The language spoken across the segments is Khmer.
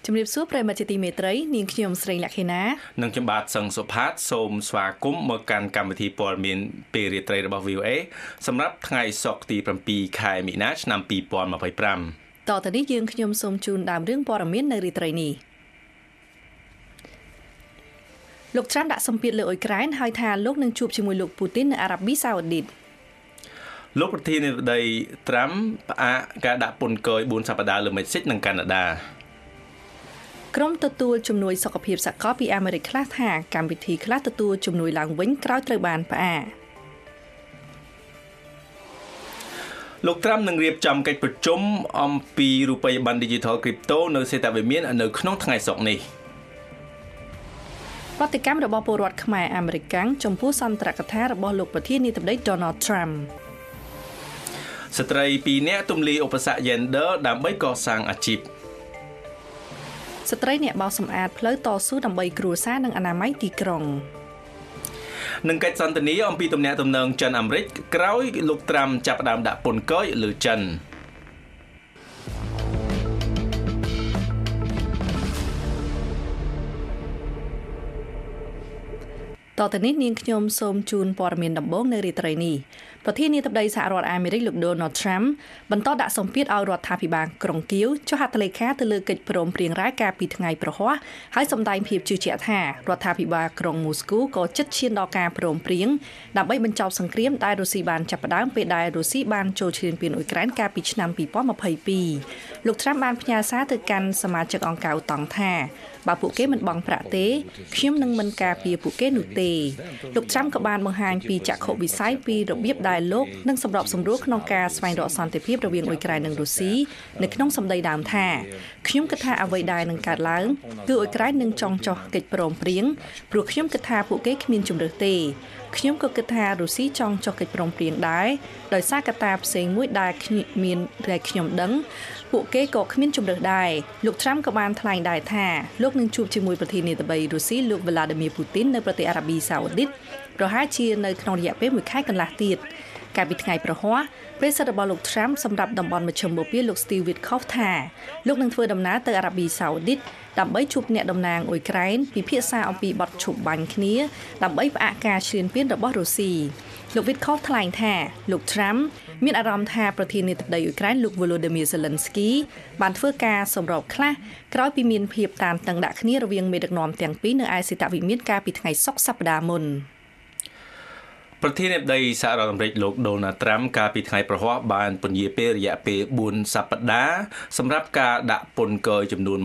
ជំរាបសួរប្រិយមិត្តជាទីមេត្រីនាងខ្ញុំស្រីលក្ខិណានិងខ្ញុំបាទសឹងសុផាតសូមស្វាគមន៍មកកាន់កម្មវិធីព័ត៌មានពេលរាត្រីរបស់ VOA សម្រាប់ថ្ងៃសុក្រទី7ខែមីនាឆ្នាំ2025 តទៅនេះយើងខ្ញុំសូមជូនដើមរឿងព័ត៌មាននៅរាត្រីនេះលោកត្រាំដាក់សម្ពាធលើអ៊ុយក្រែនហើយថាលោកនឹងជួបជាមួយលោកពូទីននៅអារ៉ាប៊ីសាអូឌីតលោកប្រធានាធិបតីត្រាំផ្អាកការដាក់ពន្ធគយ4សប្តាហ៍លើមិចស៊ិកនិងកាណាដាក្រុមទទួលជំនួយសុខភាពសកលពីអាមេរិកខ្លះថាកម្មវិធីខ្លះទទួលជំនួយឡើងវិញក្រោយត្រូវបានផ្អាកលោកត្រាំនឹងរៀបចំកិច្ចប្រជុំអំពីរូបិយប័ណ្ណ Digital Crypto នៅសេតាវិមាននៅក្នុងថ្ងៃសុក្រនេះប្រតិកម្មរបស់ពលរដ្ឋខ្មែរអាមេរិកចំពោះសន្ទរកថារបស់លោកប្រធានាធិបតី Donald Trump ស្ត្រី2នាក់ទម្លាយឧបសគ្គ gender ដើម្បីកសាងអាជីពស្ត្រីអ្នកបោសសម្អាតផ្លូវតស៊ូដើម្បីគ្រួសារនិងអនាម័យទីក្រុងនឹងកិច្ចសន្ទនាអំពីទំនាក់ទំនងចិនអាមេរិកក្រោយលោកត្រាំចាប់ផ្ដើមដាក់ពន្ធគយលើចិនតទៅនេះនាងខ្ញុំសូមជូនព័ត៌មានដំបូងនៅរាត្រីនេះប្រធានាធិបតីសហរដ្ឋអាមេរិកលោក Donald Trump បន្តដាក់សម្ពាធឲ្យរដ្ឋាភិបាលក្រុងគៀវចុះហត្ថលេខាទៅលើកិច្ចព្រមព្រៀងរ៉ាកាលពីថ្ងៃប្រហ័សហើយសម្ដែងភាពជឿជាក់ថារដ្ឋាភិបាលក្រុងមូស្គូក៏ជិតឈានដល់ការព្រមព្រៀងដើម្បីបញ្ចប់សង្គ្រាមដែលរុស្ស៊ីបានចាប់ផ្ដើមពេលដែលរុស្ស៊ីបានចូលឈ្លានពានអ៊ុយក្រែនកាលពីឆ្នាំ2022លោក Trump បានផ្ញើសារទៅកាន់សមាជិកអង្គការឧត្តង់ថាបើពួកគេមិនបង់ប្រាក់ទេខ្ញុំនឹងមិនការពារពួកគេនោះទេលោក Trump ក៏បានបង្ហាញពីចក្ខុវិស័យពីរបៀបដែលលោកនឹងសម្របសម្រួលក្នុងការស្វែងរកសន្តិភាពរវាងអ៊ុយក្រែននិងរុស្ស៊ីនៅក្នុងសម្ដីដើមថាខ្ញុំគិតថាអ្វីដែលនឹងកើតឡើងគឺអ៊ុយក្រែននឹងចង់ចោះកិច្ចព្រមព្រៀងព្រោះខ្ញុំគិតថាពួកគេគ្មានជម្រើសទេខ្ញុំក៏គិតថារុស្ស៊ីចង់ចុះកិច្ចព្រមព្រៀងដែរដោយសារកត្តាផ្សេងមួយដែលខ្ញុំដឹងពួកគេក៏គ្មានជម្រើសដែរលោក Trump ក៏បានថ្លែងដែរថាលោកនឹងជួបជាមួយប្រធានាធិបតីរុស្ស៊ីលោក Vladimir Putin នៅប្រទេសអារ៉ាប៊ីសាអូឌីតប្រហែលជានៅក្នុងរយៈពេល1ខែកន្លះទៀតកាលពីថ្ងៃប្រហ័សប្រធានរបស់លោក Trump សម្រាប់តំបន់មជ្ឈមបូព៌ាលោក Steve Witkoff ថាលោកនឹងធ្វើដំណើរទៅអារ៉ាប៊ីសាអូឌីតដើម្បីជួបអ្នកតំណាងអ៊ុយក្រែនពិភាក្សាអំពីបទឈប់បាញ់គ្នាដើម្បីផ្អាកការឈ្លានពានរបស់រុស្ស៊ីលោក Witkoff ថ្លែងថាលោក Trump មានអារម្មណ៍ថាប្រធានាធិបតីអ៊ុយក្រែនលោក Volodymyr Zelensky បានធ្វើការសម្របខ្លះក្រោយពីមានភាពតានតឹងដាក់គ្នារវាងមេដឹកនាំទាំងពីរនៅឯសេតវិមានកាលពីថ្ងៃសុក្រសប្តាហ៍មុនប្រធានាធិបតីសហរដ្ឋអាមេរិកលោក Donald Trump កាលពីថ្ងៃប្រហ័សបានពន្យាពេលរយៈពេល4សប្តាហ៍សម្រាប់ការដាក់ពន្ធគយចំនួន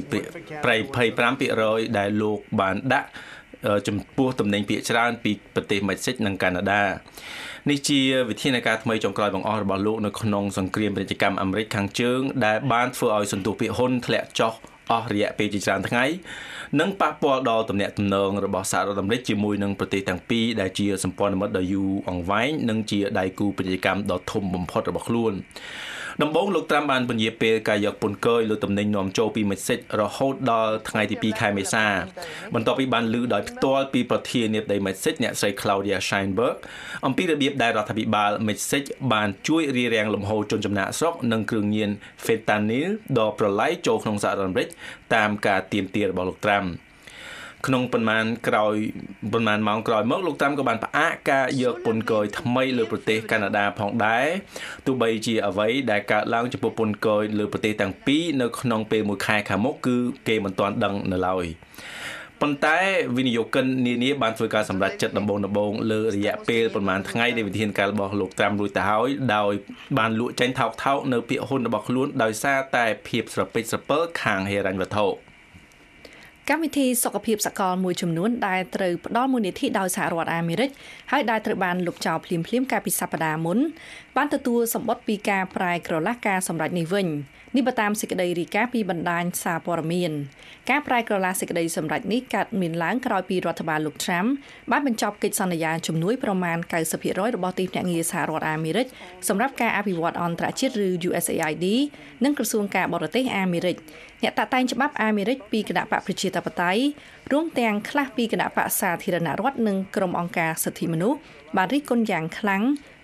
25% ដែលលោកបានដាក់ចំពោះទំនិញភាគច្រើនពីប្រទេសមិចស៊ិកនិងកាណាដានេះជាវិធានការថ្មីចុងក្រោយបង្អស់របស់លោកនៅក្នុងសង្គ្រាមពាណិជ្ជកម្មអាមេរិកខាងជើងដែលបានធ្វើឲ្យសន្ទុះភាគហ៊ុនធ្លាក់ចុះអស់រយៈពេលជាច្រើនថ្ងៃនិងប៉ះពាល់ដល់ទំនាក់ទំនងរបស់សហរដ្ឋអាមេរិកជាមួយនឹងប្រទេសទាំងពីរដែលជាសម្ព័ន្ធមិត្តដ៏យូរអង្វែងនិងជាដៃគូពាណិជ្ជកម្មដ៏ធំបំផុតរបស់ខ្លួនដំបូងលោកត្រាំបានពន្យាពេលការយកពន្ធគយលើទំនិញនាំចូលពីមិចស៊ិករហូតដល់ថ្ងៃទី2ខែមេសាបន្ទាប់ពីបានលើកដោយផ្ទាល់ពីប្រធានាធិបតីមិចស៊ិកអ្នកស្រី Claudia Sheinberg អំពីរបៀបដែលរដ្ឋាភិបាលមិចស៊ិកបានជួយរារាំងលំហូរជនចំណាកស្រុកនិងគ្រឿងញៀន Fentanyl ដ៏ប្រឡាយចូលក្នុងសហរដ្ឋអាមេរិកតាមការទាមទាររបស់លោកត្រាំក្នុងប៉ុន្មានម៉ោងក្រោយមកលោកត្រាំក៏បានផ្អាកការយកពន្ធគយថ្មីលើប្រទេសកាណាដាផងដែរទោះបីជាអ្វីដែលកើតឡើងចំពោះពន្ធគយលើប្រទេសទាំងពីរនៅក្នុងពេល1ខែខាងមុខគឺគេមិនទាន់ដឹងនៅឡើយប៉ុន្តែវិនិយោគិននានាបានធ្វើការសម្រេចចិត្តដំបូងលើរយៈពេលប្រហែលថ្ងៃនៃវិធានការរបស់លោកត្រាំរួចទៅហើយដោយបានលក់ចេញថោកនៅពាក្យហ៊ុនរបស់ខ្លួនដោយសារតែភាពស្រពេចស្រពិលខាងហិរញ្ញវត្ថុកម្មវិធីសុខភាពសកលមួយចំនួនដែលត្រូវផ្ដល់មូលនិធិដោយសហរដ្ឋអាមេរិកហើយដែលត្រូវបានលុបចោលភ្លាមកាលពីសប្តាហ៍មុនបានទទួលសម្បត្តិពីការប្រែក្រឡាស់ការសម្រេចនេះវិញនេះបើតាមសេចក្តីរាយការណ៍ពីបណ្ដាញសារព័ត៌មានការប្រែក្រឡាស់សេចក្តីសម្រេចនេះកើតមានឡើងក្រោយពីរដ្ឋបាលលោក Trump បានបញ្ចប់កិច្ចសន្យាជំនួយប្រមាណ 90% របស់ទីភ្នាក់ងារសហរដ្ឋអាមេរិកសម្រាប់ការអភិវឌ្ឍអន្តរជាតិឬ USAID និងក្រសួងការបរទេសអាមេរិកអ្នកតាក់តែងច្បាប់អាមេរិកពីគណៈបកប្រជាធិបតេយ្យរួមទាំងខ្លះពីគណៈបកសាធារណរដ្ឋនិងក្រុមអង្គការសិទ្ធិមនុស្សបានរិះគន់យ៉ាងខ្លាំង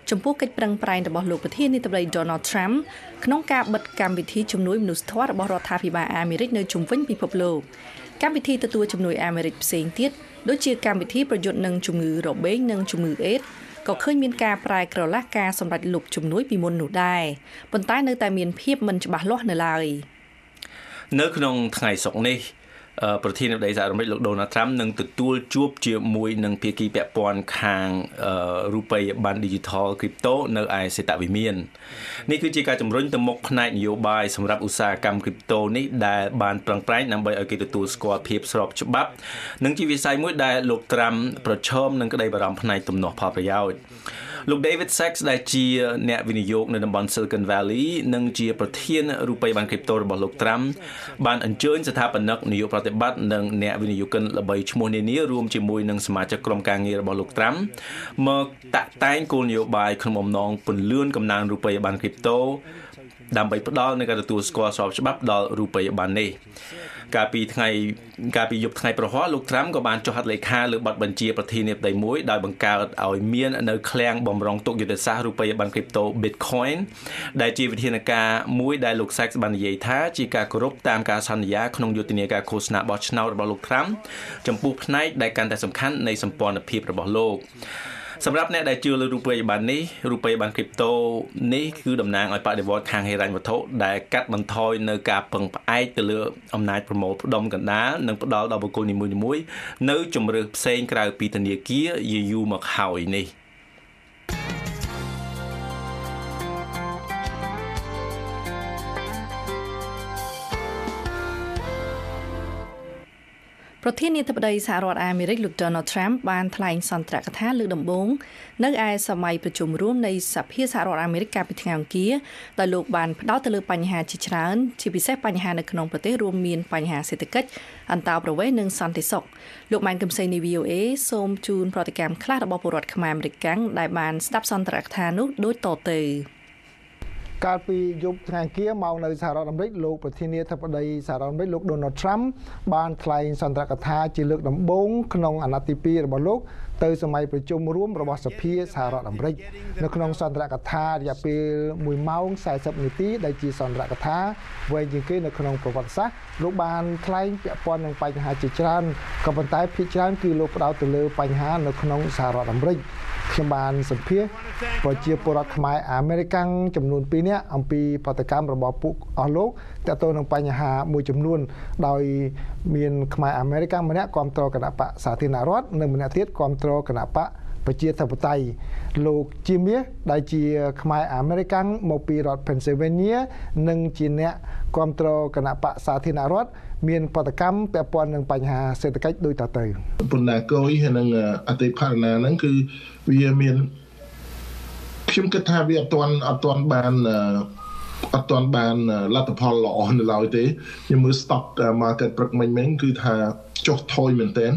ចំពោះកិច្ចប្រឹងប្រែងរបស់លោកប្រធានាធិបតី Donald Trump ក្នុងការបិទកម្មវិធីជំនួយមនុស្សធម៌របស់រដ្ឋាភិបាលអាមេរិកនៅជុំវិញពិភពលោកកម្មវិធីទទួលជំនួយអាមេរិកផ្សេងទៀតដូចជាកម្មវិធីប្រយុទ្ធនឹងជំងឺរបេងនិងជំងឺអេដស៍ក៏ឃើញមានការប្រែក្រឡាស់ការសម្រេចលុបជំនួយពីមុននោះដែរប៉ុន្តែនៅតែមានភាពមិនច្បាស់លាស់នៅឡើយនៅក្នុងថ្ងៃសុក្រនេះប្រធានាធិបតីសហរដ្ឋអាមេរិកលោក Donald Trump នឹងទទួលជួបជាមួយនឹងភាគីពាក់ព័ន្ធខាងរូបិយប័ណ្ណ Digital Crypto នៅឯសេតវិមាននេះគឺជាការជំរុញទៅមុខផ្នែកនយោបាយសម្រាប់ឧស្សាហកម្ម Crypto នេះដែលបានប្រឹងប្រែងដើម្បីឲ្យគេទទួលស្គាល់ភាពស្របច្បាប់និងជាវិស័យមួយដែលលោក Trump ប្រឈមនឹងក្តីបារម្ភផ្នែកទំនាស់ផលប្រយោជន៍លោក David Sachs ដែលជាអ្នកវិនិយោគនៅតំបន់ Silicon Valley និងជាប្រធានរូបិយប័ណ្ណ Crypto របស់លោក Trump បានអញ្ជើញស្ថាបនិកនាយកប្រតិបត្តិនិងអ្នកវិនិយោគិនល្បីឈ្មោះនានារួមជាមួយនឹងសមាជិកក្រុមការងាររបស់លោក Trump មកតាក់តែងគោលនយោបាយក្នុងបំណងពន្លឿនកំណើនរូបិយប័ណ្ណ Crypto ដើម្បីផ្ដល់នូវការទទួលស្គាល់ស្របច្បាប់ដល់រូបិយប័ណ្ណនេះកាលពីយប់ថ្ងៃប្រហ័សលោក Trump ក៏បានចុះហត្ថលេខាលើបទបញ្ជាប្រធានាធិបតីមួយដោយបង្កើតឲ្យមាននៅឃ្លាំងបម្រុងទុកយុទ្ធសាស្ត្ររូបិយប័ណ្ណ Crypto Bitcoin ដែលជាវិធានការមួយដែលលោក Sachs បាននិយាយថាជាការគោរពតាមការសន្យាក្នុងយុទ្ធនាការឃោសនាបោះឆ្នោតរបស់លោក Trump ចំពោះផ្នែកដែលកាន់តែសំខាន់នៃសម្ព័ន្ធភាពរបស់លោកសម្រាប់អ្នកដែលជឿលើរូបិយប័ណ្ណនេះរូបិយប័ណ្ណ Crypto នេះគឺតំណាងឲ្យបដិវត្តន៍ខាងហិរញ្ញវត្ថុដែលកាត់បន្ថយនៅការពឹងផ្អែកទៅលើអំណាចប្រមូលផ្ដុំកណ្ដាលនិងផ្ដល់ដល់បុគ្គលនីមួយៗនៅជម្រើសផ្សេងក្រៅពីធនាគារយូរមកហើយនេះប្រធានាធិបតីសហរដ្ឋអាមេរិកលោក Donald Trump បានថ្លែងសន្ទរកថាលើកដំបូងនៅឯសម័យប្រជុំរួមនៃសភាសហរដ្ឋអាមេរិកកាលពីថ្ងៃអង្គារដោយលោកបានផ្ដោតទៅលើបញ្ហាជាច្រើនជាពិសេសបញ្ហានៅក្នុងប្រទេសរួមមានបញ្ហាសេដ្ឋកិច្ចអន្តោប្រវេសន៍និងសន្តិសុខលោកម៉ែនកំសីនៃ VOA សូមជូនប្រតិកម្មខ្លះរបស់ពលរដ្ឋខ្មែរអាមេរិកកាំងដែលបានស្ដាប់សន្ទរកថានោះដូចតទៅកាលពីយប់ថ្ងៃអង្គារមកនៅសហរដ្ឋអាមេរិកលោកប្រធានាធិបតីសហរដ្ឋអាមេរិកលោក Donald Trump បានថ្លែងសន្ទរកថាជាលើកដំបូងក្នុងអាណត្តិទី2របស់លោកទៅសម័យប្រជុំរួមរបស់សភាសហរដ្ឋអាមេរិកនៅក្នុងសន្ទរកថារយៈពេល1ម៉ោង40នាទីដែលជាសន្ទរកថាវែងជាងគេនៅក្នុងប្រវត្តិសាស្ត្រលោកបានថ្លែងពាក់ព័ន្ធនឹងបញ្ហាជាច្រើនក៏ប៉ុន្តែភាគច្រើនគឺលោកផ្ដោតទៅលើបញ្ហានៅក្នុងសហរដ្ឋអាមេរិកខ្ញុំបានសម្ភាសប្រជាពលរដ្ឋខ្មែរអាមេរិកចំនួន2នាក់អំពីប្រតិកម្មរបស់ពួកអស់លោកទាក់ទងនឹងបញ្ហាមួយចំនួនដោយមានខ្មែរអាមេរិកម្នាក់គាំទ្រគណៈបកសាធារណរដ្ឋនិងម្នាក់ទៀតគាំទ្រគណៈបកប្រជាធិបតេយ្យលោកជាមាសដែលជាខ្មែរអាមេរិកមកពីរដ្ឋ Pennsylvania និងជាអ្នកគាំទ្រគណៈបកសាធារណរដ្ឋមានប្រតិកម្មពាក់ព័ន្ធនឹងបញ្ហាសេដ្ឋកិច្ចដូចតទៅបណ្ណាគយហើយនឹងអតិផរណាហ្នឹងគឺវាមានខ្ញុំគិតថាវាអត់ទាន់បានលទ្ធផលល្អនៅឡើយទេខ្ញុំមើល stock market ព្រឹកមិញគឺថាចុះថយមែនទែន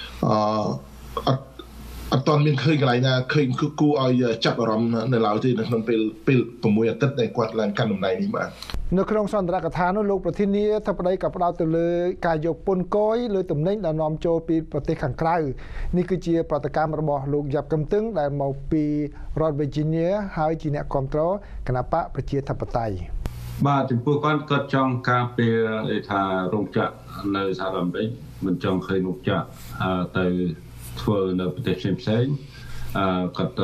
អត់ទាន់មានឃើញកន្លែងណាឃើញគួរឲ្យចាប់អារម្មណ៍នៅឡើយទេនៅក្នុងពេល6អាទិត្យដែលគាត់ឡើងកាន់តំណែងនេះបាទនៅក្នុងសន្ទរកថានោះលោកប្រធានាធិបតីក៏ផ្ដោតទៅលើការយកពន្ធគយលើទំនិញដែលនាំចូលពីប្រទេសខាងក្រៅនេះគឺជាប្រតិកម្មរបស់លោកយ៉ាប់កំទឹងដែលមកពីរដ្ឋ Virginia ហើយជាអ្នកគាំទ្រគណបកប្រជាធិបតេយ្យបាទចំពោះគាត់ចង់ការពារថារោងចក្រនៅសហរដ្ឋអាមេរិកមិនចង់ឃើញរោងចក្រទៅធ្វើនៅប្រទេសផ្សេងគាត់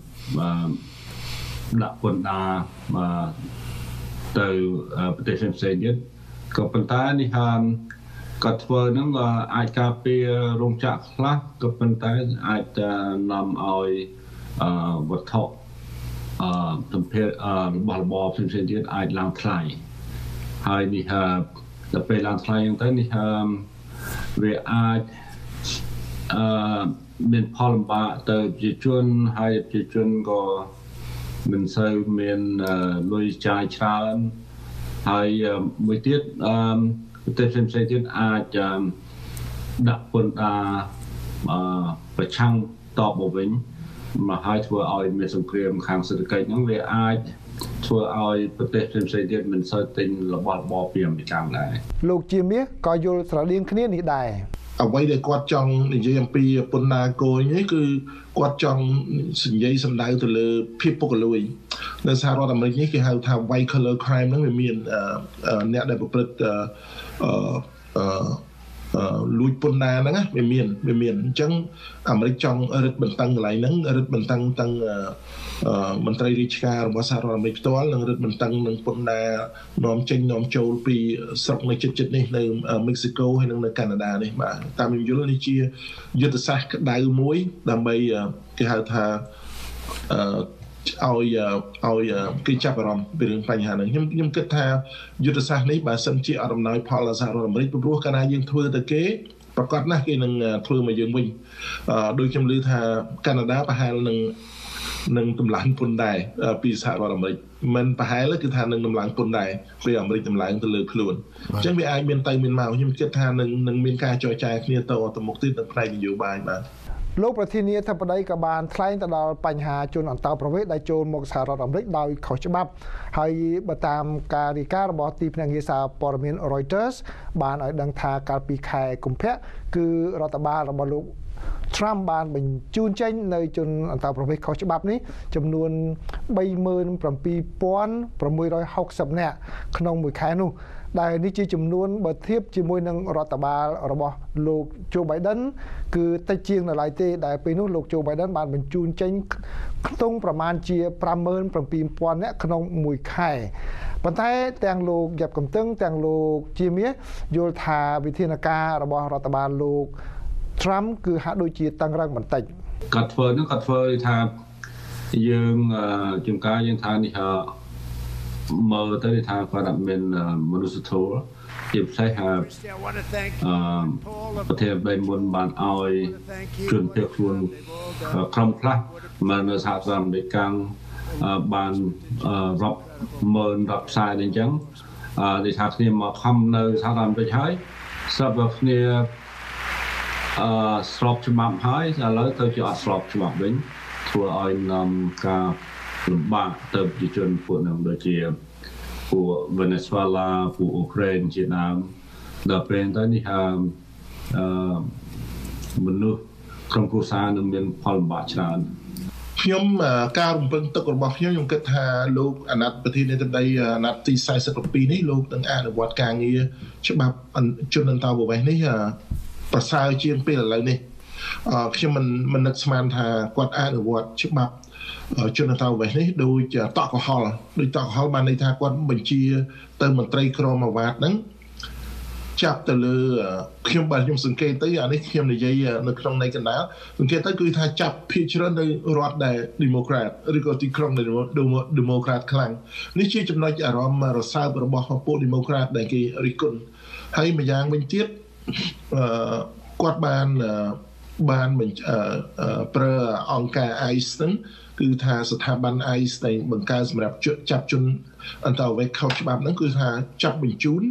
ដាក់ពន្ធដារទៅប្រទេសផ្សេងទៀតក៏ប៉ុន្តែនេះគាត់ធ្វើហ្នឹងអាចការពាររោងចក្រខ្លះក៏ប៉ុន្តែអាចនាំឲ្យវត្ថុសម្ភាររបស់របរផ្សេងៗទៀតអាចឡើងថ្លៃហើយនេះដល់ពេលឡើងថ្លៃហ្នឹងទៅនេះវាអាចមានផលលំបាកទៅប្រជាជនហើយប្រជាជនក៏មិនសូវមានលុយចាយច្រើនហើយមួយទៀតប្រទេសផ្សេងៗទៀតអាចដាក់ពន្ធដារប្រឆាំងតបមកវិញមកហើយធ្វើឲ្យមានសង្គ្រាមខាងសេដ្ឋកិច្ចហ្នឹងវាអាចធ្វើឲ្យប្រទេសផ្សេងៗទៀតមិនសូវទិញរបស់របរពីអាមេរិកដែរលោកជាមាសក៏យល់ស្រដៀងគ្នានេះដែរអ្វីដែលគាត់ចង់និយាយអំពីពន្ធដារគោនេះគឺគាត់ចង់និយាយសំដៅទៅលើភាពពុករលួយនៅសហរដ្ឋអាមេរិកនេះគេហៅថា white collar crime ហ្នឹងវាមានអ្នកដែលប្រព្រឹត្តលួចពន្ធដារហ្នឹងវាមានអញ្ចឹងអាមេរិកចង់រឹតបន្តឹងកន្លែងហ្នឹងរឹតបន្តឹងទាំងមន្ត្រីរាជការរបស់សហរដ្ឋអាមេរិកផ្ទាល់និងរឹតបន្តឹងនឹងពន្ធដារនាំចេញនាំចូលពីស្រុកនៅជិតៗនេះនៅមិចស៊ីកូហើយនិងនៅកាណាដានេះបាទតាមខ្ញុំយល់នេះជាយុទ្ធសាស្ត្រក្តៅមួយដើម្បីគេហៅថាឲ្យគេចាប់អារម្មណ៍ពីរឿងបញ្ហាហ្នឹងខ្ញុំគិតថាយុទ្ធសាស្ត្រនេះបើសិនជាអត់អំណោយផលដល់សហរដ្ឋអាមេរិកព្រោះកាលណាយើងធ្វើទៅគេប្រកាសណាស់គេនឹងធ្វើមកយើងវិញដូចខ្ញុំឮថាកាណាដាប្រហែលនឹងតម្លើងពន្ធដែរពីសហរដ្ឋអាមេរិកមិនប្រហែលគឺថានឹងតម្លើងពន្ធដែរពេលអាមេរិកតម្លើងទៅលើខ្លួនអញ្ចឹងវាអាចមានទៅមានមកខ្ញុំគិតថានឹងមានការចរចាគ្នាទៅមុខទៀតនៅផ្នែកនយោបាយបាទលោកប្រធានាធិបតីក៏បានថ្លែងទៅដល់បញ្ហាជនអន្តោប្រវេសន៍ដែលចូលមកសហរដ្ឋអាមេរិកដោយខុសច្បាប់ហើយបើតាមការរាយការណ៍របស់ទីភ្នាក់ងារសារព័ត៌មាន Reuters បានឲ្យដឹងថាកាលពីខែកុម្ភៈគឺរដ្ឋបាលរបស់លោក Trump បានបញ្ជូនចេញនៅជនអន្តោប្រវេសន៍ខុសច្បាប់នេះចំនួន 37,660 នាក់ក្នុងមួយខែនោះដែលនេះជាចំនួនបើធៀបជាមួយនឹងរដ្ឋបាលរបស់លោក Joe Biden គឺតិចជាងនៅឡើយទេដែលពេលនោះលោក Joe Biden បានបញ្ជូនចេញខ្ទង់ប្រមាណជា 57,000 នាក់ក្នុងមួយខែប៉ុន្តែទាំងលោកយ៉ាប់កំតឹងទាំងលោកជាមាសយល់ថាវិធានការរបស់រដ្ឋបាលលោក Trump គឺហាក់ដូចជាតឹងរ៉ឹងបន្តិចគាត់ធ្វើថាយើងជំការយើងថានេះមើលទៅថាគាត់អត់មានមនុស្សធម៌ជាពិសេសប្រទេសបីមុនបានឲ្យជនភៀសខ្លួនក្រុមខ្លះមកនៅសហរដ្ឋអាមេរិកបានរាប់ម៉ឺនរាប់ផ្សាយអញ្ចឹងដែលថាគ្នាមកខំនៅសហរដ្ឋអាមេរិកហើយស្រាប់តែគ្នាស្របច្បាប់ហើយឥឡូវទៅជាអត់ស្របច្បាប់វិញធ្វើឲ្យនាំការលំបាកទៅប្រជាជនពួកនឹងដូចជាពួក Venezuela ពួក Ukraine ជាដើមដល់ពេលទៅនេះមនុស្សក្រុមគ្រួសារនឹងមានផលលំបាកច្រើនខ្ញុំការរំពឹងទុករបស់ខ្ញុំគិតថាលោកអាណត្តិប្រធានាធិបតីអាណត្តិទី47នេះលោកនឹងអនុវត្តការងារច្បាប់ជនអន្តោប្រវេសន៍នេះប្រសើរជាងពេលឥឡូវនេះខ្ញុំមិននឹកស្មានថាគាត់អនុវត្តច្បាប់ជនអន្តោប្រវេសន៍នេះដូចតក់កុហលបានន័យថាគាត់បញ្ជាទៅមន្ត្រីក្រមអាវ៉ាតហ្នឹងចាប់ទៅលើខ្ញុំសង្កេតទៅអានេះខ្ញុំនិយាយនៅក្នុងនៃកណ្ដាលសង្កេតទៅគឺថាចាប់ភាគច្រើននៅរដ្ឋដែល Democrat ឬក៏ទីក្រុងដែល Democrat ខ្លាំងនេះជាចំណុចអារម្មណ៍រសើបរបស់ពួក Democrat ដែលគេរិះគន់ហើយម្យ៉ាងវិញទៀតគាត់បានប្រើអង្គការ ICE ហ្នឹងគឺថាស្ថាប័ន ICE ដែលបង្កើតសម្រាប់ចាប់ជនអន្តោប្រវេសន៍ខុសច្បាប់ហ្នឹងគឺថាចាប់បញ្ជូន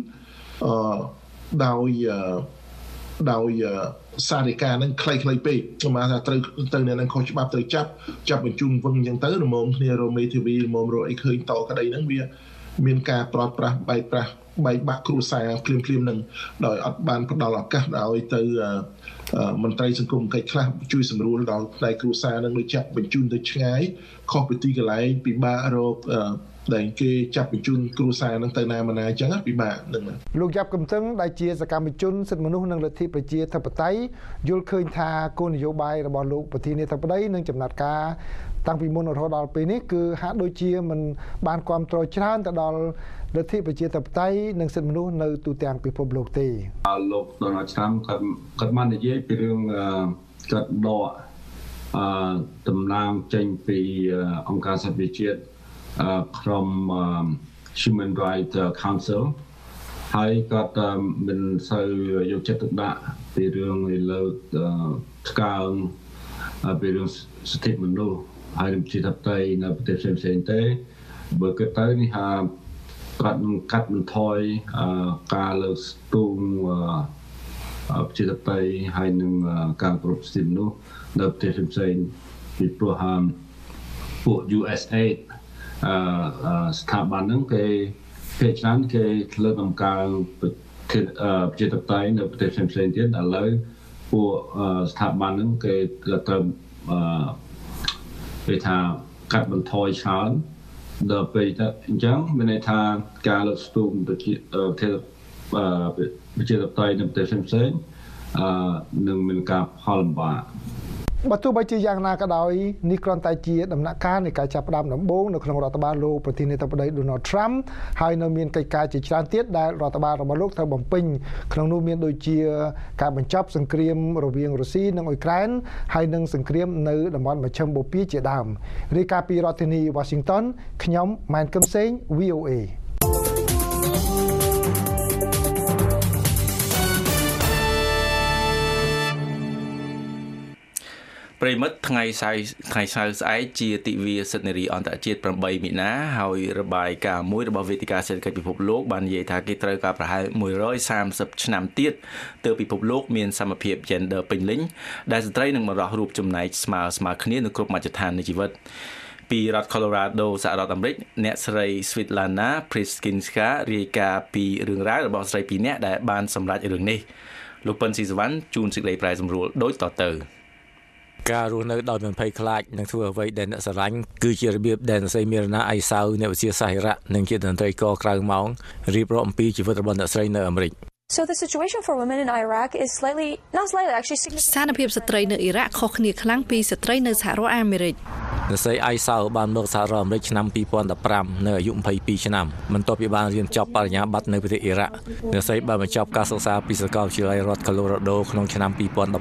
ដោយសារដីកាហ្នឹងខ្លីៗពេកប្រហែលថាត្រូវអ្នកហ្នឹងខុសច្បាប់ត្រូវចាប់បញ្ជូនវឹងអញ្ចឹងទៅរមុំគ្នារមេធាវីរមុំរកអីឃើញតក្តីហ្នឹងវាមានការប្រត់ប្រាស់បែកបាក់គ្រួសារភ្លាមហ្នឹងដោយអត់បានផ្ដល់ឱកាសឲ្យទៅមន្ត្រីសង្គមកិច្ចខ្លះជួយសម្រួលដល់ផ្នែកគ្រួសារនឹងដូចចាប់បញ្ជូនទៅឆ្ងាយខុសពីទីកន្លែងពិបាករកដែលគេចាប់បញ្ជូនគ្រួសារនឹងទៅណាអញ្ចឹងពិបាកនឹងលោកយ៉ាប់កំតឹងដែលជាសកម្មជនសិទ្ធិមនុស្សនិងលទ្ធិប្រជាធិបតេយ្យយល់ឃើញថាគោលនយោបាយរបស់លោកប្រធានាធិបតីនិងចំណាត់ការតាំងពីមុនរហូតដល់ពេលនេះគឺហាក់ដូចជាមិនបានគ្រប់គ្រងច្រើនទៅដល់លទ្ធិប្រជាធិបតេយ្យនិងសិទ្ធិមនុស្សនៅទូទាំងពិភពលោកទេលោក Donald Trump គាត់បាននិយាយពីរឿងគាត់ដកតំណាងចេញពីអង្គការសហប្រជាជាតិក្រុម Human Rights Council ហើយគាត់មិនសូវយកចិត្តទុកដាក់ពីរឿងលើស្កើងពីរឿងសិទ្ធិមនុស្សហើយប្រជាធិបតេយ្យនៅប្រទេសផ្សេងៗទេបើគិតទៅនេះគាត់កាត់បន្ថយការលើកស្ទួងប្រជាធិបតេយ្យហើយនឹងការប្រព្រឹត្តសិទ្ធិមនុស្សនៅប្រទេសផ្សេងៗពីព្រោះពួក USAID ស្ថាប័នហ្នឹងគេច្រើនគេលើកតម្កើងប្រជាធិបតេយ្យនៅប្រទេសផ្សេងៗទៀតឥឡូវពួកស្ថាប័នហ្នឹងគេត្រូវគេថាកាត់បន្ថយច្រើនដល់ពេលទៅអញ្ចឹងមានន័យថាការលើកស្ទួយប្រជាធិបតេយ្យនៅប្រទេសផ្សេងៗនឹងមានការផលលំបាកបើទោះបីជាយ៉ាងណាក៏ដោយនេះគ្រាន់តែជាដំណាក់កាលនៃការចាប់ផ្ដើមដំបូងនៅក្នុងរដ្ឋបាលលោកប្រធានាធិបតី Donald Trump ហើយនៅមានកិច្ចការជាច្រើនទៀតដែលរដ្ឋបាលរបស់លោកត្រូវបំពេញក្នុងនោះមានដូចជាការបញ្ចប់សង្គ្រាមរវាងរុស្ស៊ីនិងអ៊ុយក្រែនហើយនិងសង្គ្រាមនៅតំបន់មជ្ឈិមបូព៌ាជាដើមរាយការណ៍ពីរដ្ឋធានី Washington ខ្ញុំម៉ែនកឹមសេង VOA ប្រិមិត្តថ្ងៃសៅរ៍ស្អែកជាទិវាសិទ្ធិនារីអន្តរជាតិ8មីនាហើយរបាយការណ៍មួយរបស់វេទិកាសេដ្ឋកិច្ចពិភពលោកបាននិយាយថាគេត្រូវការប្រហែល130ឆ្នាំទៀតទើបពិភពលោកមានសមភាព gender ពេញលេញដែលស្ត្រីនឹងបង្រោះរូបចំណែកស្មើគ្នានៅគ្រប់មជ្ឈដ្ឋាននៃជីវិតពីរដ្ឋ Colorado សហរដ្ឋអាមេរិកអ្នកស្រី Svetlana Priskinska រាយការណ៍ពីរឿងរ៉ាវរបស់ស្រី2នាក់ដែលបានសម្រេចរឿងនេះលោកប៉ុនស៊ីសវណ្ណជួនសេចក្តីប្រែសម្រួលដូចតទៅការរស់នៅដោយមិនភ័យខ្លាចនិងធ្វើអ្វីដែលអ្នកស្រឡាញ់គឺជារបៀបដែលអ្នកស្រីមីរណាអៃសាវអ្នកវិទ្យាសាស្ត្រអ៊ីរ៉ាក់និងជាតន្ត្រីករក្រៅម៉ោងរៀបរាប់អំពីជីវិតរបស់អ្នកស្រីនៅអាមេរិក So the situation for women in Iraq is not slightly actually ស្ថានភាពស្ត្រីនៅអ៊ីរ៉ាក់ខុសគ្នាខ្លាំងពីស្ត្រីនៅសហរដ្ឋអាមេរិកអ្នកស្រីអៃសាវបានមកសហរដ្ឋអាមេរិកឆ្នាំ2015នៅអាយុ22ឆ្នាំបន្ទាប់ពីបានរៀនចប់បរិញ្ញាបត្រនៅប្រទេសអ៊ីរ៉ាក់អ្នកស្រីបានបញ្ចប់ការសិក្សាពីសាកលវិទ្យាល័យរដ្ឋ Colorado ក្នុងឆ្នាំ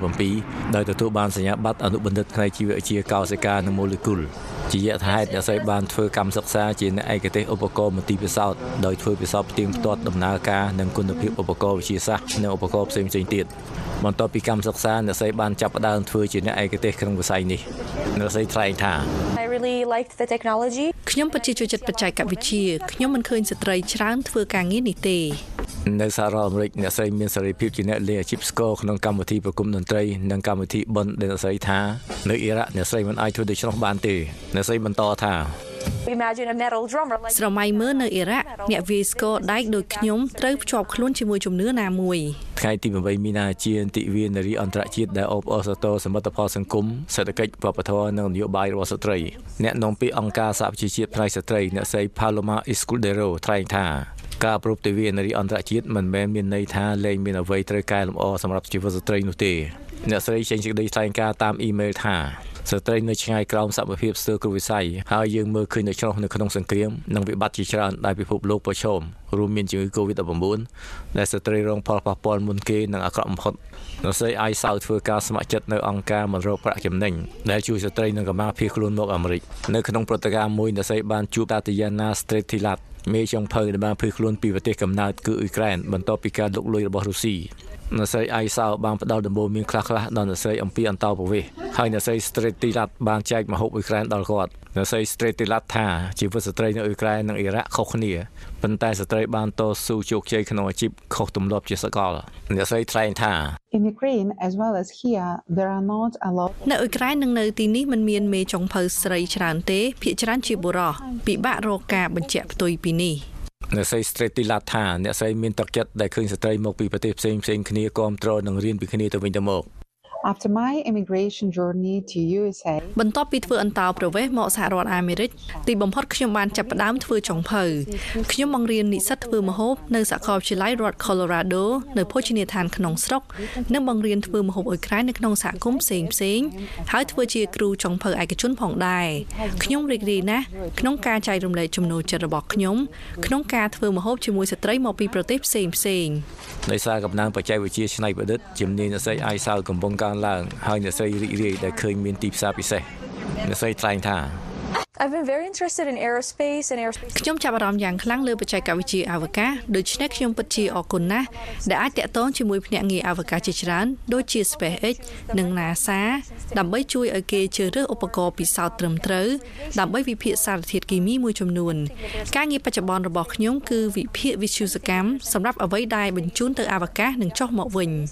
2017ដោយទទួលបានសញ្ញាបត្រអនុបណ្ឌិតផ្នែកជីវវិទ្យាកោសិកានិងម៉ូលេគុលជាយថាហេតុអ្នកស្រីបានធ្វើកម្មសិក្សាជាអ្នកឯកទេសឧបករណ៍មន្ទីរពិសោធន៍ដោយធ្វើពិសោធន៍ផ្ទៀងផ្ទាត់ដំណើរការនិងគុណភាពឧបករណ៍វិទ្យាសាស្ត្រនិងឧបករណ៍ផ្សេងៗទៀតបន្ទាប់ពីកម្មសិក្សាអ្នកស្រីបានចាប់ផ្ដើមធ្វើជាអ្នកឯកទេសក្នុងវិស័យនេះអ្នកស្រីថ្លែងថា I really liked the technology ខ្ញុំពិតជាចូលចិត្តបច្ចេកវិទ្យាខ្ញុំមិនឃើញស្ត្រីច្រើនធ្វើការងារនេះទេនៅសហរដ្ឋអាមេរិកអ្នកស្រីមានសេរីភាពជាអ្នកលេងអាជីពស្គរក្នុងកម្មវិធីប្រគំតន្ត្រីនិងកម្មវិធីបុណ្យដែលអ្នកស្រីថានៅអ៊ីរ៉ាក់អ្នកស្រីមិនអាចធ្វើដូច្នោះបានទេអ្នកស្រីបន្តថា Imagine a metal drummer like ស្រមៃមើលនៅអ៊ីរ៉ាក់អ្នកវាយស្គរដែកដូចខ្ញុំត្រូវភ្ជាប់ខ្លួនជាមួយជំនឿណាមួយថ្ងៃទី8មីនាជាទិវានារីអន្តរជាតិដែលអបអរសាទរសមិទ្ធផលសង្គមសេដ្ឋកិច្ចវប្បធម៌និងនយោបាយរបស់ស្ត្រីអ្នកនាំពាក្យអង្គការសហប្រជាជាតិផ្នែកស្ត្រីអ្នកស្រី Paloma Escudero ថ្លែងថាការប្រពៃទិវានារីអន្តរជាតិមិនមែនមានន័យថាលែងមានអ្វីត្រូវកែលម្អសម្រាប់ជីវិតស្ត្រីនោះទេអ្នកស្រីចេញសេចក្តីថ្លែងការណ៍តាមអ៊ីមែលថាស្ត្រីនៅឆ្ងាយក្រោមសមភាពស្ទើរគ្រប់វិស័យហើយយើងមើលឃើញនៅឆ្លោះនៅក្នុងសង្គ្រាមនិងវិបត្តិជាច្រើនដែលពិភពលោកប្រឈមរួមមានជំងឺ COVID-19 ដែលស្ត្រីរងផលប៉ះពាល់មុនគេនិងអាក្រក់បំផុតអ្នកស្រីអៃសាវធ្វើការស្ម័គ្រចិត្តនៅអង្គការមករកប្រាក់ចំណេញដែលជួយស្ត្រីនិងកម្មាភៀសខ្លួនមកអាមេរិកនៅក្នុងព្រឹត្តិការណ៍មួយអ្នកស្រីបានជួបតាទីយ៉ាណា Stretilat មេចុងភៅដែលបានភៀសខ្លួនពីប្រទេសកំណើតគឺអ៊ុយក្រែនបន្ទាប់ពីការលុកលុយរបស់រុស្ស៊ីអ្នកស្រីអៃសាវបានផ្ដល់ដំបូន្មានខ្លះៗដល់អ្នកស្រីអំពីអន្តោប្រវេសន៍ហើយអ្នកស្រី Stretilat បានចែកម្ហូបអ៊ុយក្រែនដល់គាត់អ្នកស្រី Stretilat ថាជីវិតស្ត្រីនៅអ៊ុយក្រែននិងអ៊ីរ៉ាក់ខុសគ្នាប៉ុន្តែស្ត្រីបានតស៊ូជោគជ័យក្នុងអាជីពខុសទម្លាប់ជាសកលអ្នកស្រីថ្លែងថា In Ukraine as well as here there are not a lot នៅអ៊ុយក្រែននិងនៅទីនេះមិនមានមេចុងភៅស្រីច្រើនទេភាគច្រើនជាបុរសពិបាករកការបញ្ជាក់ផ្ទុយពីនេះអ្នកស្រី Stretilat ថាអ្នកស្រីមានទឹកចិត្តដែលឃើញស្ត្រីមកពីប្រទេសផ្សេងៗគ្នាគាំទ្រនិងរៀនពីគ្នាទៅវិញទៅមក After my immigration journey to USA បន្ទាប់ពីធ្វើអន្តោប្រវេសន៍មកសហរដ្ឋអាមេរិកទីបំផុតខ្ញុំបានចាប់ផ្ដើមធ្វើចុងភៅខ្ញុំបង្រៀននិស្សិតធ្វើម្ហូបនៅសាកលវិទ្យាល័យរដ្ឋ Colorado នៅភោជនីយដ្ឋានក្នុងស្រុកនិងបង្រៀនធ្វើម្ហូបអ៊ុយក្រែននៅក្នុងសហគមន៍ផ្សេងៗហើយធ្វើជាគ្រូចុងភៅឯកជនផងដែរខ្ញុំរីករាយណាស់ក្នុងការចែករំលែកចំណូលចិត្តរបស់ខ្ញុំក្នុងការធ្វើម្ហូបជាមួយស្ត្រីមកពីប្រទេសផ្សេងៗដោយសារកំណើនបច្ចេកវិទ្យាច្នៃប្រឌិតជំនាញអ្នកស្រីអៃសាវកំពុងកើនឡើងហើយអ្នកស្រីរីករាយដែលឃើញមានទីផ្សារពិសេសអ្នកស្រីថ្លែងថា I've been very interested in aerospace and aerospace ខ្ញុំចាប់អារម្មណ៍យ៉ាងខ្លាំងលើបច្ចេកវិទ្យាអវកាសដូច្នេះខ្ញុំពិតជាអរគុណណាស់ដែលអាចតាក់ទងជាមួយភ្នាក់ងារអវកាសជាច្រើនដូចជា SpaceX និង NASA ដើម្បីជួយឲ្យគេជ្រើសរើសឧបករណ៍ពិសោធន៍ត្រឹមត្រូវដើម្បីវិភាគសារធាតុគីមីមួយចំនួនការងារបច្ចុប្បន្នរបស់ខ្ញុំគឺវិភាគវិទ្យាកម្មសម្រាប់អ្វីដែលបញ្ជូនទៅអវកាសនិងចុះមកវិញ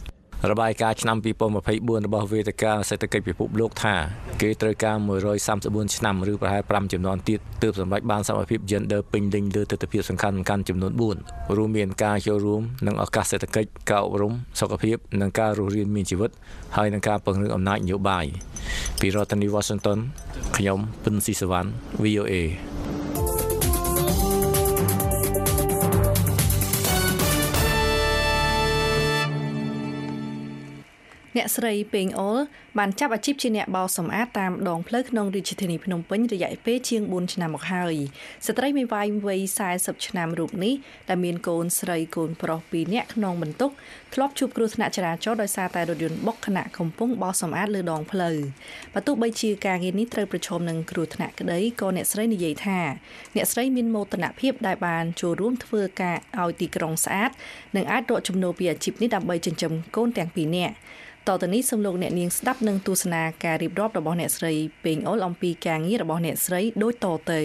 របាយការណ៍ឆ្នាំ2024របស់វេទិកាសេដ្ឋកិច្ចពិភពលោកថាគេត្រូវការ134ឆ្នាំឬប្រហែល5ជំនាន់ទៀតទើបសម្រេចបានសមភាព gender ពេញលេញលើទិដ្ឋភាពសំខាន់ៗចំនួន4រួមមានការចូលរួមនិងឱកាសសេដ្ឋកិច្ចការអប់រំសុខភាពនិងការរស់រានមានជីវិតហើយនិងការពង្រឹងអំណាចនយោបាយពីរដ្ឋធានី Washington ខ្ញុំពិនស៊ីសវណ្ណ VOA អ្នកស្រីពេងអូលបានចាប់អាជីពជាអ្នកបោសសម្អាតតាមដងផ្លូវក្នុងរាជធានីភ្នំពេញរយៈពេលជាង4ឆ្នាំមកហើយស្ត្រីមានវ័យ40ឆ្នាំរូបនេះដែលមានកូនស្រីកូនប្រុស2នាក់ក្នុងបន្ទុកធ្លាប់ជួបគ្រោះថ្នាក់ចរាចរណ៍ដោយសារតែរថយន្តបុកខណៈកំពុងបោសសម្អាតលើដងផ្លូវបើទោះបីជាការងារនេះត្រូវប្រឈមនឹងគ្រោះថ្នាក់ក្តីក៏អ្នកស្រីនិយាយថាអ្នកស្រីមានមោទនភាពដែលបានចូលរួមធ្វើការឲ្យទីក្រុងស្អាតនិងអាចរកចំណូលពីអាជីពនេះដើម្បីចិញ្ចឹមកូនទាំង2នាក់តទៅនេះសូមលោកអ្នកនាងស្ដាប់និងទស្សនាការរៀបរាប់របស់អ្នកស្រីពេងអូលអំពីការងាររបស់អ្នកស្រីដូចតទៅ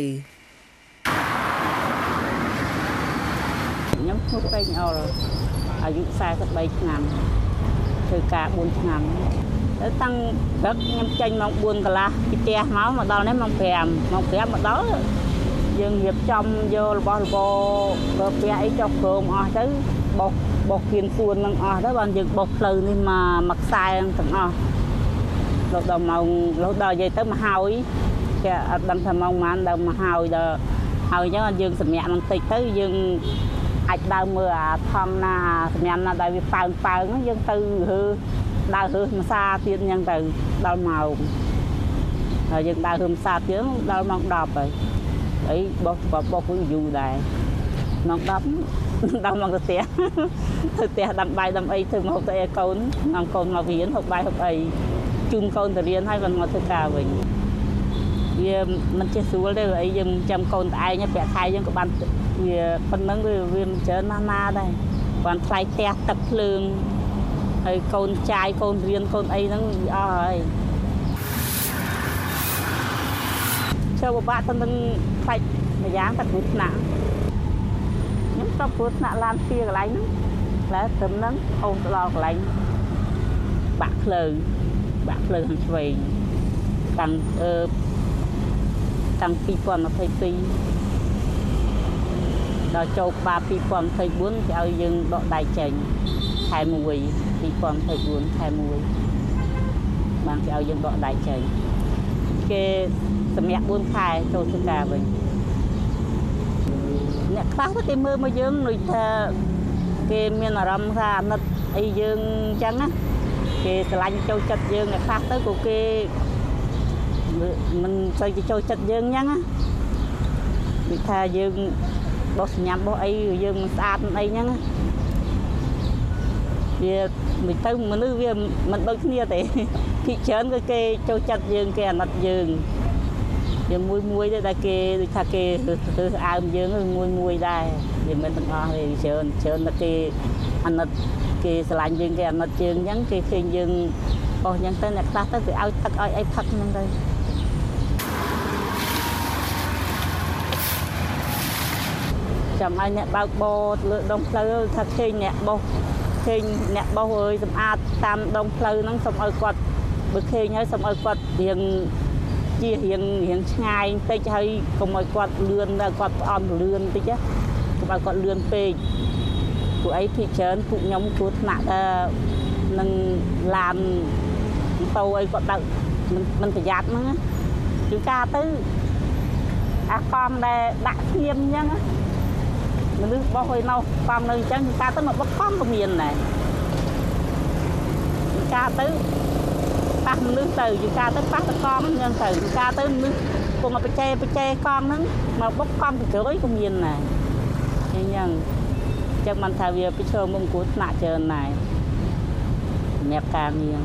ខ្ញុំឈ្មោះពេងអូលអាយុ43ឆ្នាំធ្វើការ4ឆ្នាំទៅតាំងព្រឹកខ្ញុំចេញម៉ោង4កន្លះពីផ្ទះមកដល់នេះម៉ោង5មកដល់យើងរៀបចំយករបស់របរផ្ទះអីចុះព្រមអស់ទៅបោះគៀនសួននឹងអស់ទៅបានយើងបោះផ្លូវនេះមកខ្សែទាំងអស់ដល់ម៉ោងដល់និយាយទៅមកហើយគេអត់ដឹងថាម៉ោងប៉ុន្មានដល់មកហើយដល់ហើយអញ្ចឹងយើងសម្រាប់បន្តិចទៅយើងអាចដើរមើលអាថងណាសម្រាប់ណាដែលវាប៉ើងហ្នឹងយើងទៅដើរមួយសាទៀតអញ្ចឹងទៅដល់ម៉ោងហើយយើងដើរមួយសាទៀតដល់ម៉ោង10ហើយអីបោះយូរដែរម៉ោង10ដល់មកទៅផ្ទះដាំបាយដាំអីធ្វើមកហូបទៅឲ្យកូននាំកូនមករៀនហូបបាយហូបអីជូនកូនទៅរៀនហើយបានមកធ្វើការវិញវាមិនចេះស្រួលទេអីយើងចាំកូនតែឯងប្រាក់ខែយើងក៏បានវាប៉ុណ្ណឹងវាមិនច្រើនណាស់ដែរបានថ្លៃផ្ទះទឹកភ្លើងហើយកូនចាយកូនរៀនកូនអីហ្នឹងអស់ហើយចូលពិបាកទៅនឹងផ្នែកម្យ៉ាងតែគ្រោះថ្នាក់ខ្ញុំស្បគ្រោះថ្នាក់ឡាន2កន្លែងហ្នឹងแล้วត្រឹមហ្នឹងអូនទៅដល់កន្លែងបាក់ភ្លើងខាងឆ្វេងតាំង2022ដល់ចូលក្បាល2024គេឲ្យយើងដកដៃចេញខែ1 2024ខែ1បានគេឲ្យយើងដកដៃចេញគេសម្រាប់4ខែចូលធ្វើការវិញអ្នកខ្លះគេមើលមកយើងដូចថាគេមានអារម្មណ៍ថាអាណិតអីយើងអញ្ចឹងណាគេស្រឡាញ់ចូលចិត្តយើងអ្នកខ្លះទៅក៏គេមិនសូវចូលចិត្តយើងអញ្ចឹងណាដូចថាយើងបោះសញ្ញាបោះអីយើងមិនស្អាតអីអញ្ចឹងណាវាមិនទៅមនុស្សវាមិនដូចគ្នាទេពីច្រើនគឺគេចូលចិត្តយើងគេអាណិតយើងមួយទេតែគេដូចថាគេធ្វើអើមយើងមួយដែរវាមិនទាំងអស់ទេច្រើនតែគេអាណិតគេស្រឡាញ់យើងគេអាណិតយើងអញ្ចឹងគេឃើញយើងបោះអញ្ចឹងទៅអ្នកខ្លះទៅគេឲ្យទឹកឲ្យអីផឹកហ្នឹងទៅចាំឲ្យអ្នកបើកបរលើដងផ្លូវថាឃើញអ្នកបោះអើយសម្អាតតាមដងផ្លូវហ្នឹងសូមឲ្យគាត់បើឃើញហើយសូមឲ្យគាត់រៀងជារៀងឆ្ងាយបន្តិចហើយកុំឲ្យគាត់លឿនដល់គាត់ផ្អន់លឿនបន្តិចណាកុំឲ្យគាត់លឿនពេកពួកអីពីច្រើនពួកខ្ញុំគ្រោះថ្នាក់នឹងឡានម៉ូតូអីគាត់ដើរមិនប្រយ័ត្នហ្នឹងគឺការទៅអាកំដែលដាក់ឈាមអញ្ចឹងមនុស្សបោះឲ្យនៅកំនៅអញ្ចឹងគឺការទៅមកបោះកំក៏មានដែរការទៅប៉ះមនុស្សទៅយូរការទៅប៉ះតកំអញ្ចឹងទៅយូរការទៅមនុស្សគង់បច្ចេកកំហ្នឹងមកបុកកំទៅជ្រុយក៏មានដែរអញ្ចឹងបានថាវាប្រឈមមុខគ្រោះថ្នាក់ច្រើនដែរសម្រាប់ការងារ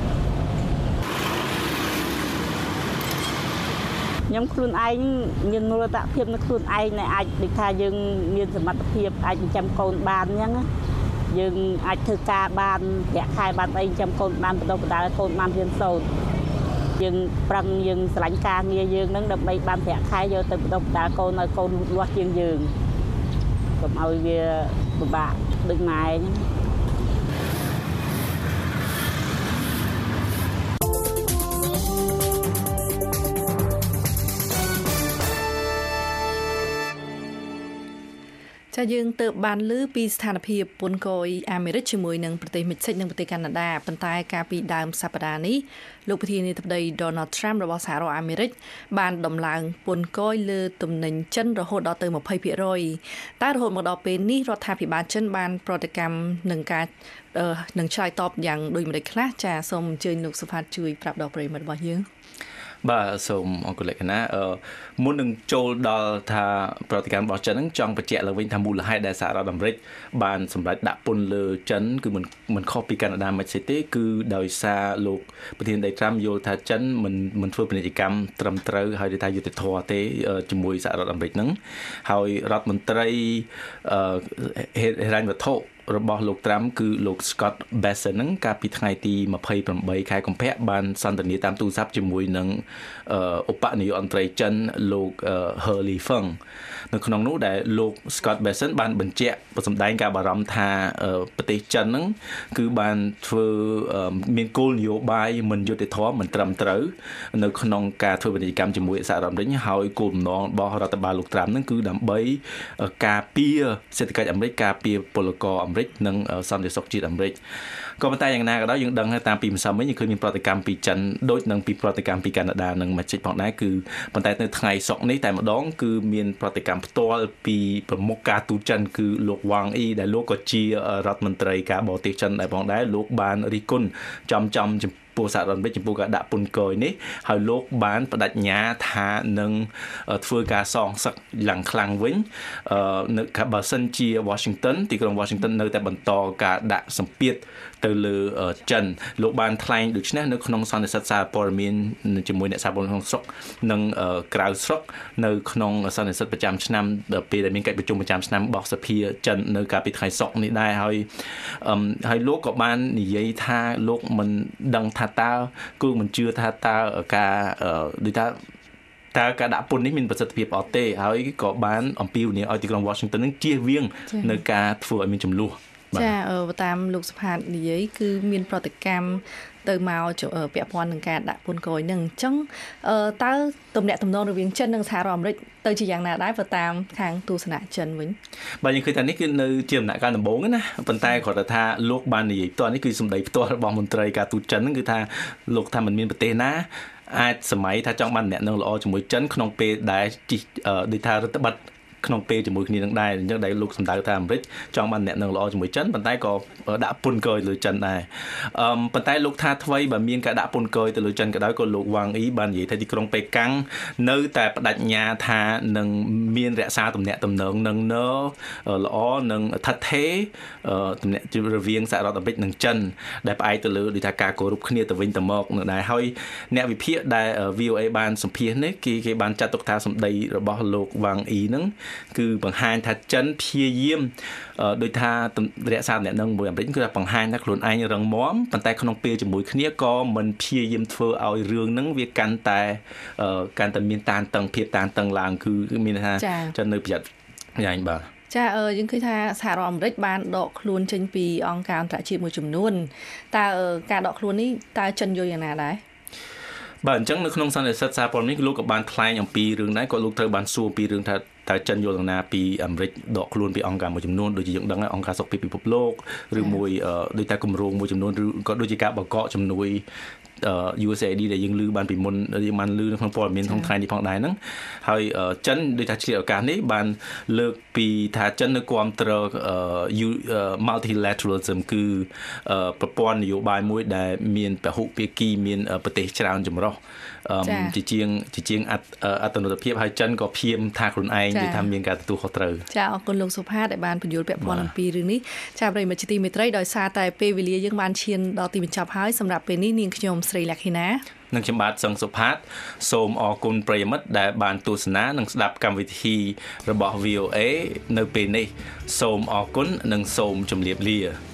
ខ្ញុំខ្លួនឯងមានមូលដ្ឋានភាពនៅខ្លួនឯងដែលអាចដូចថាយើងមានសមត្ថភាពអាចចិញ្ចឹមកូនបានអញ្ចឹងយើងអាចធ្វើការបានប្រាក់ខែបានអីចិញ្ចឹមកូនបានបន្តបណ្ដាលកូនបានរៀនសូត្រយើងប្រឹងយើងស្រឡាញ់ការងារយើងនឹងដើម្បីបានប្រាក់ខែយកទៅបន្តបណ្ដាលកូនឲ្យកូនលូតលាស់ជាងយើងកុំឲ្យវាពិបាកដូចម៉ែអញ្ចឹងយើងទៅបានលើពីស្ថានភាពពន្ធគយអាមេរិកជាមួយនឹងប្រទេសមិចស៊ិកនិងប្រទេសកាណាដាប៉ុន្តែកាលពីដើមសប្តាហ៍នេះលោកប្រធានាធិបតី Donald Trump របស់សហរដ្ឋអាមេរិកបានដំឡើងពន្ធគយលើទំនិញចិនរហូតដល់ទៅ 20% តែរហូតមកដល់ពេលនេះរដ្ឋាភិបាលចិនបានប្រតិកម្មនឹងការនឹងឆ្លើយតបយ៉ាងដូចម្តេចខ្លះចាសូមអញ្ជើញលោកសុផាតជួយប្រាប់ដល់ប្រិយមិត្តរបស់យើងបាទសូមអរគុណលោកកណាមុននឹងចូលដល់ថាប្រតិកម្មរបស់ចិនហ្នឹងចង់បញ្ជាក់ឡើងវិញថាមូលហេតុដែលសហរដ្ឋអាមេរិកបានសម្រេចដាក់ពន្ធលើចិនគឺមិនខុសពីកាណាដាមិនទេគឺដោយសារលោកប្រធានាធិបតីត្រាំយល់ថាចិនមិនធ្វើពាណិជ្ជកម្មត្រឹមត្រូវហើយថាយុត្តិធម៌ទេជាមួយសហរដ្ឋអាមេរិកហ្នឹងហើយរដ្ឋមន្ត្រីហិរញ្ញវត្ថុរបស់លោកត្រាំគឺលោក Scott Bessent ហ្នឹងកាលពីថ្ងៃទី28ខែកុម្ភៈបានសន្ទនាតាមទូរស័ព្ទជាមួយនឹងឧបនាយករដ្ឋមន្ត្រីចិនលោក He Lifeng នៅក្នុងនោះដែលលោក Scott Bessent បានបញ្ជាក់សម្ដែងការបារម្ភថាប្រទេសចិនហ្នឹងគឺបានធ្វើមានគោលនយោបាយមិនយុត្តិធម៌មិនត្រឹមត្រូវនៅក្នុងការធ្វើពាណិជ្ជកម្មជាមួយសហរដ្ឋអាមេរិកហើយគោលបំណងរបស់រដ្ឋបាលលោកត្រាំហ្នឹងគឺដើម្បីការពារសេដ្ឋកិច្ចអាមេរិកការពារពលករអាមេរិកនិងសន្តិសុខជាតិអាមេរិកក៏ប៉ុន្តែយ៉ាងណាក៏ដោយយើងដឹងថាតាមពីម្សិលមិញឃើញមានប្រតិកម្មពីចិនដូចនឹងពីប្រតិកម្មពីកាណាដានិងម៉ាស៊ីកផងដែរគឺប៉ុន្តែនៅថ្ងៃសុក្រនេះតែម្ដងគឺមានប្រតិកម្មផ្ទាល់ពីប្រមុខការទូតចិនគឺលោកវ៉ាងអ៊ីដែលលោកក៏ជារដ្ឋមន្ត្រីការបរទេសចិនដែរផងដែរលោកបានរិះគន់ចំពួកសហរដ្ឋអាមេរិកចំពោះការដាក់ពន្ធគយនេះហើយលោកបានបដិញ្ញាថានឹងធ្វើការសងសឹកឡើងខ្លាំងវិញនៅបើសិនជា Washington ទីក្រុង Washington នៅតែបន្តការដាក់សម្ពាធទៅលើចិនលោកបានថ្លែងដូច្នេះនៅក្នុងសន្និសីទសារព័ត៌មានជាមួយអ្នកសារព័ត៌មានក្នុងស្រុកនិងក្រៅស្រុកនៅក្នុងសន្និសីទប្រចាំឆ្នាំពេលដែលមានកិច្ចប្រជុំប្រចាំឆ្នាំរបស់សភាចិននៅកាលពីថ្ងៃសុក្រនេះដែរហើយលោកក៏បាននិយាយថាលោកមិនដឹងថាតើគឺមិនជឿថាតើការដូចថាតើការដាក់ពន្ធនេះមានប្រសិទ្ធភាពអត់ទេហើយក៏បានអំពាវនាវឲ្យទីក្រុង Washington នឹងជៀសវាងនៅការធ្វើឲ្យមានចំនួនចាតាមលោកសុផាតនិយាយគឺមានប្រតិកម្មទៅមកពាក់ព័ន្ធនឹងការដាក់ពន្ធគយនឹងអញ្ចឹងតើទំនាក់ទំនងរវាងចិននិងសហរដ្ឋអាមេរិកទៅជាយ៉ាងណាដែរបើតាមខាងទស្សនៈចិនវិញបាទយើងឃើញថានេះគឺនៅជាដំណាក់កាលដំបូងណាប៉ុន្តែគាត់ថាលោកបាននិយាយផ្ទាល់នេះគឺសម្ដីផ្ទាល់របស់មន្ត្រីការទូតចិនហ្នឹងគឺថាលោកថាមិនមានប្រទេសណាអាចសម័យថាចង់បានអ្នកនឹងល្អជាមួយចិនក្នុងពេលដែលដូចថារដ្ឋបတ်ក្នុងពេលជាមួយគ្នានឹងដែរអញ្ចឹងដែលលោកសម្ដៅថាអាមេរិកចង់បានអ្នកនឹងល្អជាមួយចិនប៉ុន្តែក៏ដាក់ពន្ធគយលើចិនដែរប៉ុន្តែលោកថាថ្មីបើមានការដាក់ពន្ធគយទៅលើចិនក៏ដោយក៏លោកវ៉ាងអ៊ីបាននិយាយថាទីក្រុងប៉េកាំងនៅតែបដិញ្ញាថានឹងមានរក្សាទំនាក់ទំនងនឹងល្អនឹងថិតថេរទំនាក់រវាងសហរដ្ឋអាមេរិកនិងចិនដែលផ្អែកទៅលើដូចថាការគោរពគ្នាទៅវិញទៅមកនឹងដែរហើយអ្នកវិភាគដែល VOA បានសម្ភាសនេះគេបានចាត់ទុកថាសម្ដីរបស់លោកវ៉ាងអ៊ីហ្នឹងគឺបង្ហាញថាចិនព្យាយាមដោយថារក្សាអ្នកនឹងមួយអាមេរិកគឺថាបង្ហាញថាខ្លួនឯងរឹងមាំប៉ុន្តែក្នុងពេលជាមួយគ្នាក៏មិនព្យាយាមធ្វើឲ្យរឿងហ្នឹងវាកាន់តែមានតានតឹងភាពតានតឹងឡើងគឺមានថាចិននៅប្រយ័ត្នយ៉ាងបាទចាយើងឃើញថាសហរដ្ឋអាមេរិកបានដកខ្លួនចេញពីអង្គការអន្តរជាតិមួយចំនួនតើការដកខ្លួននេះតើចិនយល់យ៉ាងណាដែរបាទអញ្ចឹងនៅក្នុងសន្និសីទសារព័ត៌មានលោកក៏បានថ្លែងអំពីរឿងដែរក៏លោកត្រូវបានសួរពីរឿងថាតើចិនយល់យ៉ាងណាពីអាមេរិកដកខ្លួនពីអង្គការមួយចំនួនដូចជាយើងដឹងហើយអង្គការសុខភាពពិភពលោកឬមួយដូចតែគម្រោងមួយចំនួនឬក៏ដូចជាការបង្កកជំនួយUSAID ដែលយើងឮបានពីមុនយើងបានឮនៅក្នុងព័ត៌មានក្នុងថ្ងៃនេះផងដែរហ្នឹងហើយចិនដូចថាឆ្លៀតឱកាសនេះបានលើកពីថាចិននៅគាំទ្រmultilateralism គឺប្រព័ន្ធនយោបាយមួយដែលមានពហុភាគីមានប្រទេសច្រើនចម្រុះជាជាងអត្តនោទភាពហើយចិនក៏ព្យាមថាខ្លួនឯងនិយាយថាមានការទទួលខុសត្រូវចាអរគុណលោកសុផាតដែលបានពន្យល់ពាក់ព័ន្ធអំពីរឿងនេះចាប្រិយមិត្តជាទីមេត្រីដោយសារតែពេលវេលាយើងបានឈានដល់ទីបញ្ចប់ហើយសម្រាប់ពេលនេះនាងខ្ញុំស្រីលក្ខិណានិងខ្ញុំបាទសឹងសុផាតសូមអរគុណប្រិយមិត្តដែលបានទស្សនានិងស្ដាប់កម្មវិធីរបស់ VOA នៅពេលនេះសូមអរគុណនិងសូមជម្រាបលា